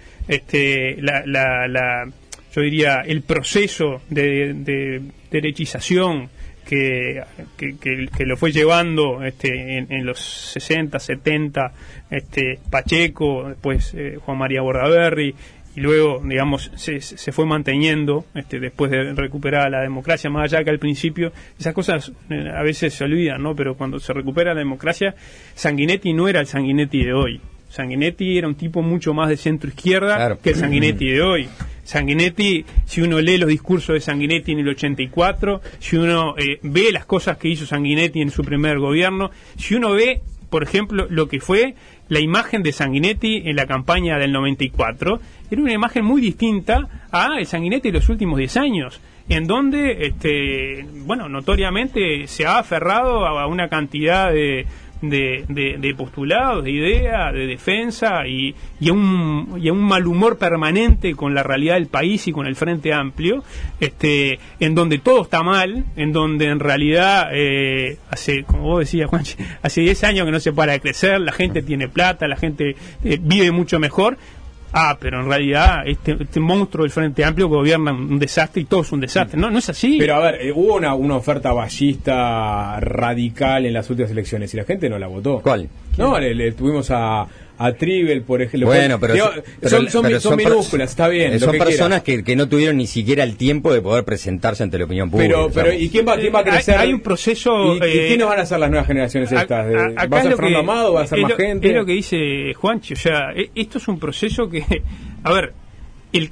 yo diría el proceso de derechización que lo fue llevando en los 60, 70 Pacheco, después Juan María Bordaberry, y luego, digamos, se fue manteniendo después de recuperar la democracia, más allá que al principio esas cosas a veces se olvidan, ¿no? Pero cuando se recupera la democracia, Sanguinetti no era el Sanguinetti de hoy. Sanguinetti era un tipo mucho más de centro izquierda, claro, que el Sanguinetti de hoy. Sanguinetti, si uno lee los discursos de Sanguinetti en el 84, si uno ve las cosas que hizo Sanguinetti en su primer gobierno, si uno ve, por ejemplo, lo que fue la imagen de Sanguinetti en la campaña del 94, era una imagen muy distinta a el Sanguinetti de los últimos 10 años, en donde, notoriamente se ha aferrado a una cantidad de postulados, de ideas, de defensa y a un mal humor permanente con la realidad del país y con el Frente Amplio, en donde todo está mal, en donde en realidad como vos decías, Juanchi, hace 10 años que no se para de crecer, la gente tiene plata, la gente vive mucho mejor. Pero en realidad este monstruo del Frente Amplio gobierna un desastre y todo es un desastre. No es así. Pero a ver, hubo una oferta vallista radical en las últimas elecciones y la gente no la votó. ¿Cuál? No, le tuvimos a Tribel, por ejemplo. Bueno, son minúsculas, está bien. Son personas que no tuvieron ni siquiera el tiempo de poder presentarse ante la opinión pública. Pero ¿y quién va a crecer? Hay un proceso... ¿Y quiénes van a ser las nuevas generaciones estas? ¿Va a ser Fernando Amado? ¿Va a ser más gente? Es lo que dice Juanchi. O sea, esto es un proceso que... A ver, el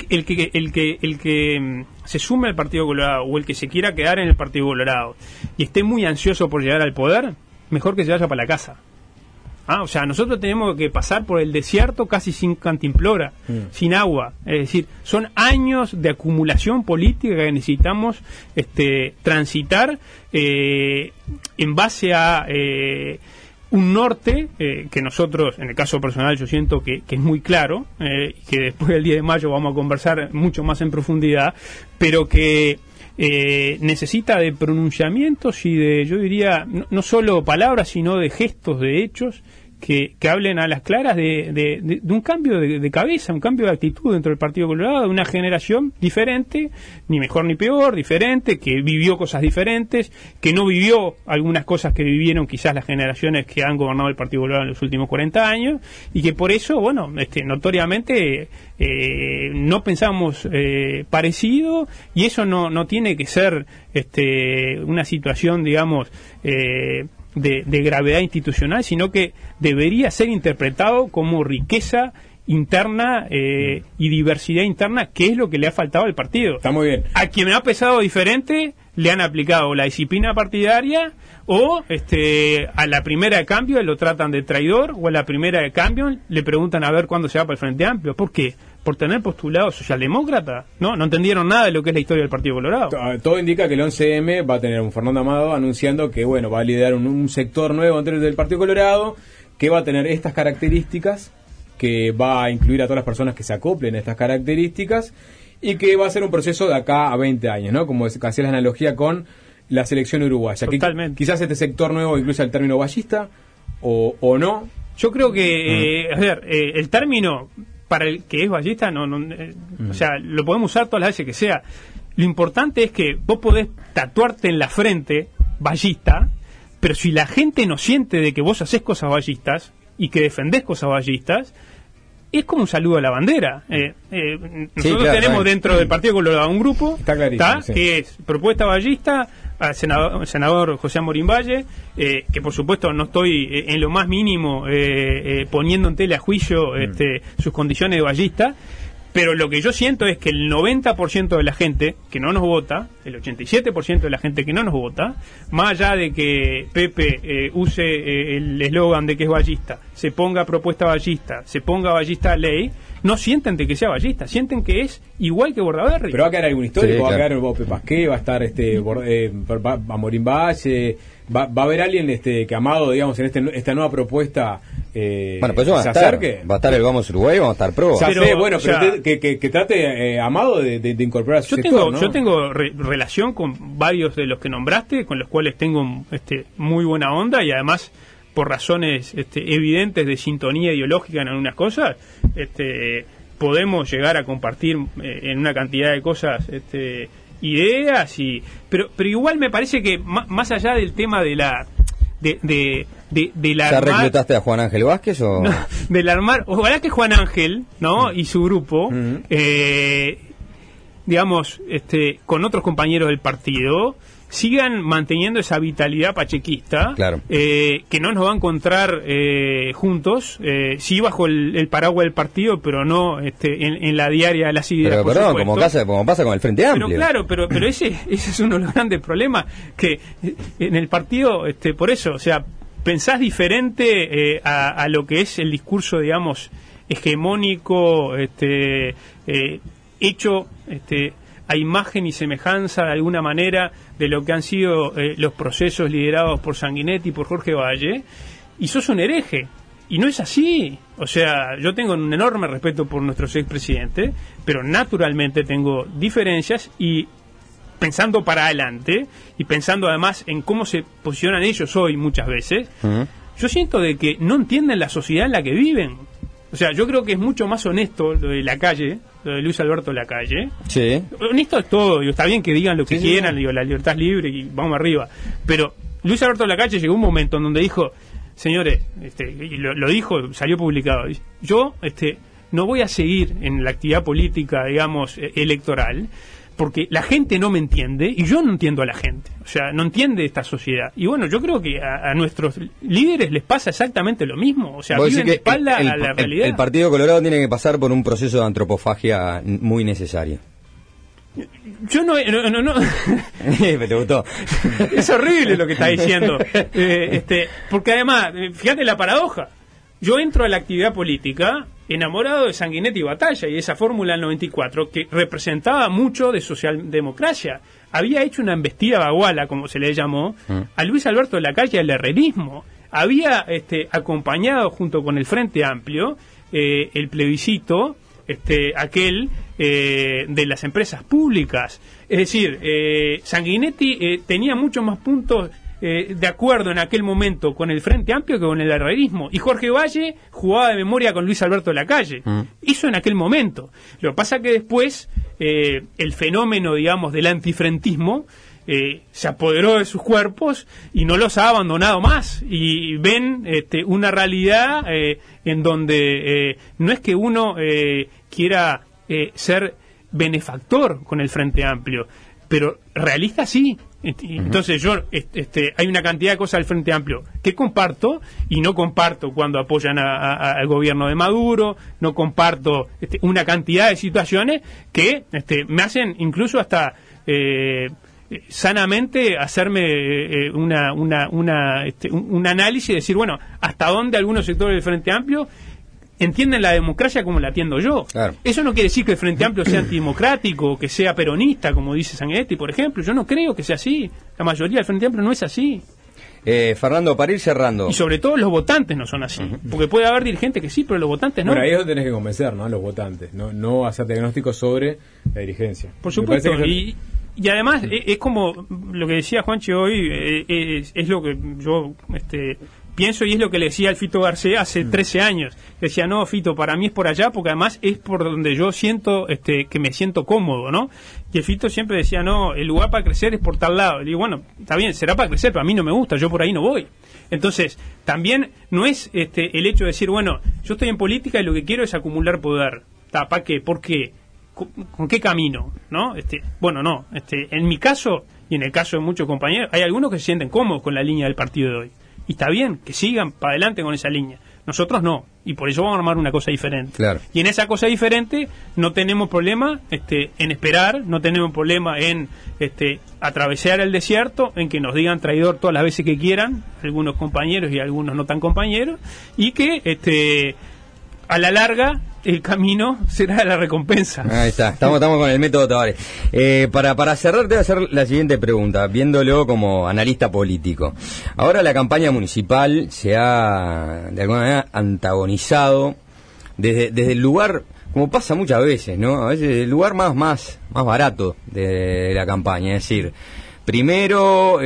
que se sume al Partido Colorado o el que se quiera quedar en el Partido Colorado y esté muy ansioso por llegar al poder, mejor que se vaya para la casa. O sea, nosotros tenemos que pasar por el desierto casi sin cantimplora, sin agua. Es decir, son años de acumulación política que necesitamos transitar en base a un norte que nosotros, en el caso personal, yo siento que es muy claro, que después del 10 de mayo vamos a conversar mucho más en profundidad, pero que necesita de pronunciamientos y de, yo diría, no solo palabras, sino de gestos, de hechos que hablen a las claras de un cambio de cabeza, un cambio de actitud dentro del Partido Colorado, de una generación diferente, ni mejor ni peor, diferente, que vivió cosas diferentes, que no vivió algunas cosas que vivieron quizás las generaciones que han gobernado el Partido Colorado en los últimos 40 años, y que por eso, notoriamente no pensamos parecido, y eso no tiene que ser una situación, digamos, de gravedad institucional, sino que debería ser interpretado como riqueza interna y diversidad interna, que es lo que le ha faltado al partido. Está muy bien. A quien me ha pesado diferente le han aplicado la disciplina partidaria, o a la primera de cambio lo tratan de traidor, o a la primera de cambio le preguntan a ver cuándo se va para el Frente Amplio. ¿Por qué? ¿Por tener postulado socialdemócrata? No entendieron nada de lo que es la historia del Partido Colorado. Todo indica que el 11M va a tener un Fernando Amado anunciando que va a liderar un sector nuevo dentro del Partido Colorado, que va a tener estas características, que va a incluir a todas las personas que se acoplen a estas características, y que va a ser un proceso de acá a 20 años, ¿no? Como hacía la analogía con la selección uruguaya. Totalmente. Quizás este sector nuevo incluya el término vallista, o no. Yo creo que, el término para el que es vallista, o sea, lo podemos usar todas las veces que sea. Lo importante es que vos podés tatuarte en la frente vallista, pero si la gente no siente de que vos hacés cosas vallistas y que defendés cosas vallistas, es como un saludo a la bandera. Nosotros tenemos dentro del Partido Colorado un grupo que es propuesta ballista al senador José Amorín Valle, que por supuesto no estoy en lo más mínimo poniendo en tela a juicio sus condiciones de ballista, pero lo que yo siento es que el 90% de la gente que no nos vota, el 87% de la gente que no nos vota, más allá de que Pepe use el eslogan de que es ballista, se ponga propuesta ballista, se ponga ballista ley, no sienten de que sea ballista, sienten que es igual que Bordaberry. Pero va a quedar algún histórico, va a quedar Pepe Pasqué, va a estar Amorín Valle, va a haber alguien que Amado, digamos, en esta nueva propuesta pues va a estar el Vamos Uruguay, vamos a estar pro. Pero que trate Amado de incorporar a su sector, ¿no? Yo tengo relación con varios de los que nombraste, con los cuales tengo muy buena onda, y además por razones evidentes de sintonía ideológica en algunas cosas, podemos llegar a compartir en una cantidad de cosas ideas, pero igual me parece que más allá del tema de la ¿Ya reclutaste a Juan Ángel Vázquez o...? No, del armar, ojalá que Juan Ángel, ¿no? Y su grupo, digamos, con otros compañeros del partido, sigan manteniendo esa vitalidad pachequista, claro, que no nos va a encontrar ideas, sí bajo el paraguas del partido, pero no en la diaria de las ideas. Pero perdón, como pasa con el Frente Amplio. Pero claro, pero ese es uno de los grandes problemas, que en el partido, por eso, o sea, pensás diferente a lo que es el discurso, digamos, hegemónico, hecho a imagen y semejanza de alguna manera de lo que han sido los procesos liderados por Sanguinetti y por Jorge Valle, y sos un hereje. Y no es así. O sea, yo tengo un enorme respeto por nuestros expresidentes, pero naturalmente tengo diferencias, y pensando para adelante y pensando además en cómo se posicionan ellos hoy muchas veces, yo siento de que no entienden la sociedad en la que viven. O sea, yo creo que es mucho más honesto lo de Lacalle, lo de Luis Alberto Lacalle. Sí. Honesto es todo, y está bien que digan lo que quieran, digo, la libertad es libre y vamos arriba. Pero Luis Alberto Lacalle llegó un momento en donde dijo, señores, y lo dijo, salió publicado, yo no voy a seguir en la actividad política, digamos, electoral, porque la gente no me entiende y yo no entiendo a la gente, o sea, no entiende esta sociedad. Y bueno, yo creo que a nuestros líderes les pasa exactamente lo mismo, o sea, viven de espalda a la realidad. El Partido Colorado tiene que pasar por un proceso de antropofagia muy necesario. Yo no. Me te gustó. Es horrible lo que está diciendo, porque además, fíjate la paradoja. Yo entro a la actividad política enamorado de Sanguinetti y Batalla, y esa fórmula del 94 que representaba mucho de socialdemocracia. Había hecho una embestida baguala, como se le llamó, a Luis Alberto Lacalle al herrerismo. Había acompañado junto con el Frente Amplio el plebiscito aquel de las empresas públicas. Es decir, Sanguinetti tenía muchos más puntos de acuerdo en aquel momento con el Frente Amplio que con el herrerismo, y Jorge Valle jugaba de memoria con Luis Alberto Lacalle. Hizo en aquel momento. Lo que pasa que después el fenómeno, digamos, del antifrentismo se apoderó de sus cuerpos y no los ha abandonado más, y ven una realidad en donde no es que uno quiera ser benefactor con el Frente Amplio, pero realista sí. Entonces yo hay una cantidad de cosas del Frente Amplio que comparto y no comparto cuando apoyan al gobierno de Maduro, no comparto una cantidad de situaciones que me hacen incluso hasta sanamente hacerme un análisis y decir, bueno, hasta dónde algunos sectores del Frente Amplio entienden la democracia como la entiendo yo. Claro. Eso no quiere decir que el Frente Amplio sea antidemocrático o que sea peronista, como dice Sanguinetti, por ejemplo. Yo no creo que sea así. La mayoría del Frente Amplio no es así. Fernando, para ir cerrando. Y sobre todo los votantes no son así. Porque puede haber dirigentes que sí, pero los votantes no. Bueno, ahí es donde tenés que convencer, ¿no? A los votantes. No hacer diagnósticos sobre la dirigencia. Por supuesto. Y además, es como lo que decía Juanchi hoy, es lo que yo pienso y es lo que le decía al Fito Garcés hace 13 años. Decía, no, Fito, para mí es por allá, porque además es por donde yo siento que me siento cómodo, ¿no? Y el Fito siempre decía, no, el lugar para crecer es por tal lado. Y digo, bueno, está bien, será para crecer, pero a mí no me gusta, yo por ahí no voy. Entonces, también no es el hecho de decir, bueno, yo estoy en política y lo que quiero es acumular poder. ¿Para qué? ¿Por qué? ¿Con qué camino? ¿No? Bueno, no. En mi caso, y en el caso de muchos compañeros, hay algunos que se sienten cómodos con la línea del partido de hoy. Y está bien, que sigan para adelante con esa línea. Nosotros no, y por eso vamos a armar una cosa diferente. Claro. Y en esa cosa diferente no tenemos problema en esperar, no tenemos problema en atravesar el desierto, en que nos digan traidor todas las veces que quieran, algunos compañeros y algunos no tan compañeros, y que a la larga el camino será la recompensa. Ahí está, estamos con el método Tavares. Para cerrar te voy a hacer la siguiente pregunta, viéndolo como analista político. Ahora la campaña municipal se ha de alguna manera antagonizado desde el lugar, como pasa muchas veces, ¿no? A veces el lugar más barato de la campaña, es decir, primero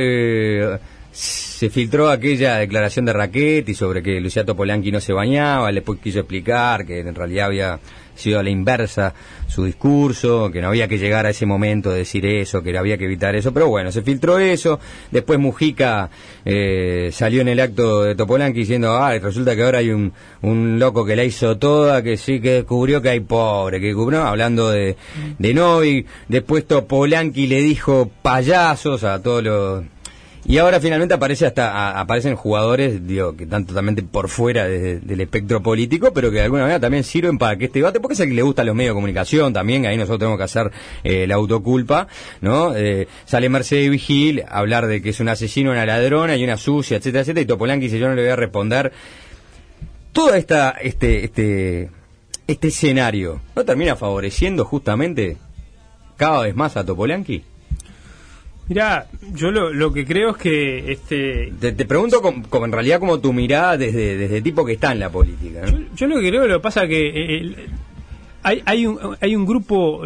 se filtró aquella declaración de Rackete sobre que Luciano Topolansky no se bañaba, después quiso explicar que en realidad había sido a la inversa su discurso, que no había que llegar a ese momento de decir eso, que había que evitar eso, pero bueno, se filtró eso. Después Mujica salió en el acto de Topolansky diciendo, resulta que ahora hay un loco que la hizo toda, que sí, que descubrió que hay pobre, que ¿no? Hablando de Novi. Después Topolansky le dijo payasos a todos los... Y ahora finalmente aparecen jugadores, digo, que están totalmente por fuera del espectro político, pero que de alguna manera también sirven para que este debate, porque es el que le gusta a los medios de comunicación también, ahí nosotros tenemos que hacer la autoculpa, ¿no? Sale Mercedes Vigil a hablar de que es un asesino, una ladrona y una sucia, etcétera, etcétera, y Topolansky dice, yo no le voy a responder. Todo este escenario, ¿no termina favoreciendo justamente cada vez más a Topolansky? Mirá, yo lo que creo es que... Te pregunto como en realidad como tu mirada desde tipo que está en la política, ¿no? Yo lo que creo, lo que pasa que hay un grupo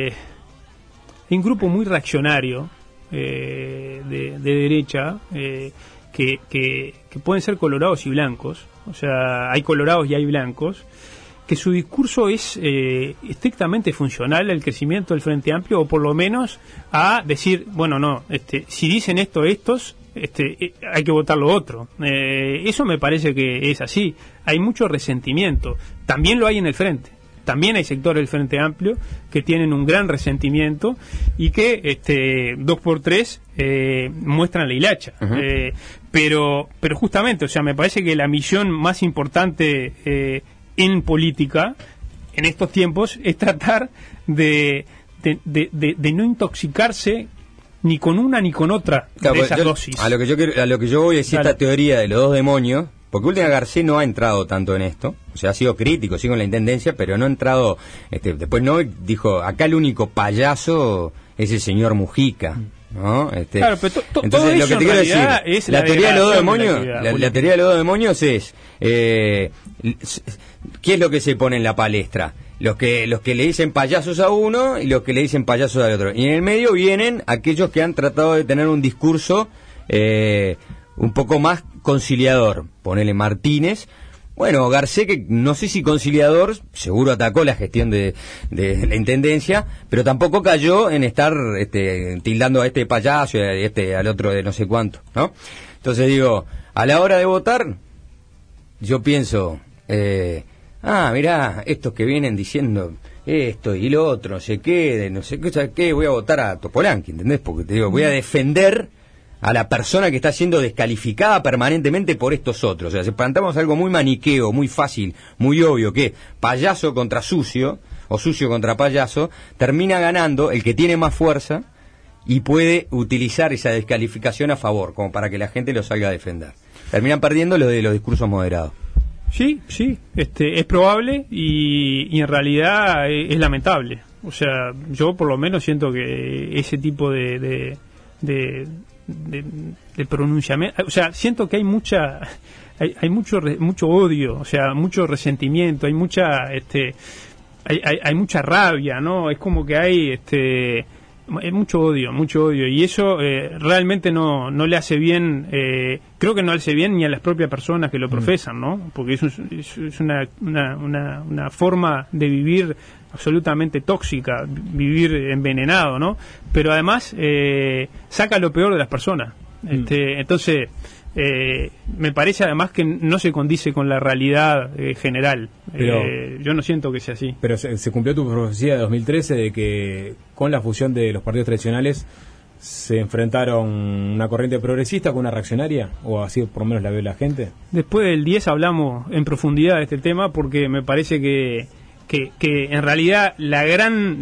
muy reaccionario de derecha que pueden ser colorados y blancos, o sea, hay colorados y hay blancos, que su discurso es estrictamente funcional al crecimiento del Frente Amplio, o por lo menos a decir, bueno, no, si dicen estos, hay que votar lo otro. Eso me parece que es así. Hay mucho resentimiento. También lo hay en el Frente. También hay sectores del Frente Amplio que tienen un gran resentimiento y que 2x3 muestran la hilacha. Uh-huh. Pero justamente, o sea, me parece que la misión más importante en política, en estos tiempos, es tratar de no intoxicarse ni con una ni con otra de esas dosis. A lo que yo voy a decir, esta teoría de los dos demonios, porque últimamente Garcés no ha entrado tanto en esto, o sea, ha sido crítico, sí, con la intendencia, pero no ha entrado, después no, dijo, acá el único payaso es el señor Mujica, ¿no? Claro, pero entonces lo que te quiero decir es la teoría de los dos demonios. La teoría de los dos demonios es ¿qué es lo que se pone en la palestra? Los que le dicen payasos a uno y los que le dicen payasos al otro. Y en el medio vienen aquellos que han tratado de tener un discurso un poco más conciliador. Ponele Martínez. Bueno, Garcés, que no sé si conciliador, seguro atacó la gestión de la intendencia, pero tampoco cayó en estar tildando a este payaso y al otro de no sé cuánto, ¿no? Entonces digo, a la hora de votar, yo pienso, mirá, estos que vienen diciendo esto y lo otro, no sé qué, voy a votar a Topolansky, ¿entendés? Porque te digo, voy a defender a la persona que está siendo descalificada permanentemente por estos otros. O sea, si plantamos algo muy maniqueo, muy fácil, muy obvio, que payaso contra sucio, o sucio contra payaso, termina ganando el que tiene más fuerza y puede utilizar esa descalificación a favor, como para que la gente lo salga a defender. Terminan perdiendo lo de los discursos moderados. Sí, es probable y en realidad es lamentable. O sea, yo por lo menos siento que ese tipo de pronunciamiento, o sea, siento que hay mucho odio, o sea, mucho resentimiento, hay mucha rabia, ¿no? Es como que hay mucho odio, y eso realmente no le hace bien, creo que no le hace bien ni a las propias personas que lo profesan, ¿no? Porque es una forma de vivir absolutamente tóxica, vivir envenenado, ¿no? Pero además saca lo peor de las personas. Entonces me parece además que no se condice con la realidad general. Pero yo no siento que sea así. Pero se cumplió tu profecía de 2013 de que con la fusión de los partidos tradicionales se enfrentaron una corriente progresista con una reaccionaria, o así por lo menos la ve la gente. Después del 10 hablamos en profundidad de este tema, porque me parece que en realidad la gran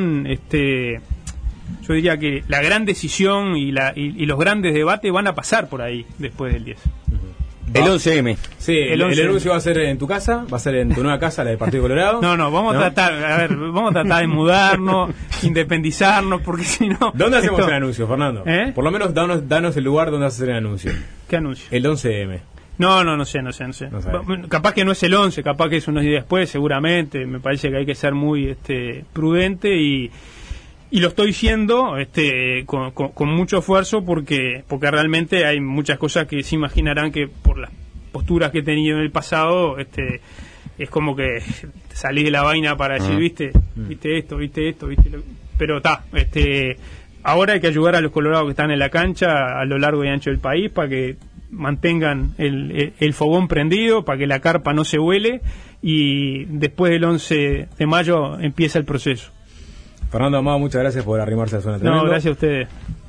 yo diría que la gran decisión y los grandes debates van a pasar por ahí después del 10. El 11M. Sí, el anuncio va a ser en tu casa, va a ser en tu nueva casa, la del Partido Colorado. No, vamos a tratar de mudarnos, independizarnos, porque si no... ¿Dónde hacemos el anuncio, Fernando? Por lo menos danos el lugar donde vas a hacer el anuncio. ¿Qué anuncio? El 11M. No sé. Capaz que no es el 11, capaz que es unos días después, seguramente. Me parece que hay que ser muy prudente y lo estoy siendo con mucho esfuerzo porque realmente hay muchas cosas que se imaginarán que por las posturas que he tenido en el pasado es como que salís de la vaina para decir viste esto, pero está, ahora hay que ayudar a los colorados que están en la cancha a lo largo y ancho del país para que mantengan el fogón prendido, para que la carpa no se huele, y después del 11 de mayo empieza el proceso. Fernando Amado, muchas gracias por arrimarse a Zona Tremendo. No, gracias a ustedes.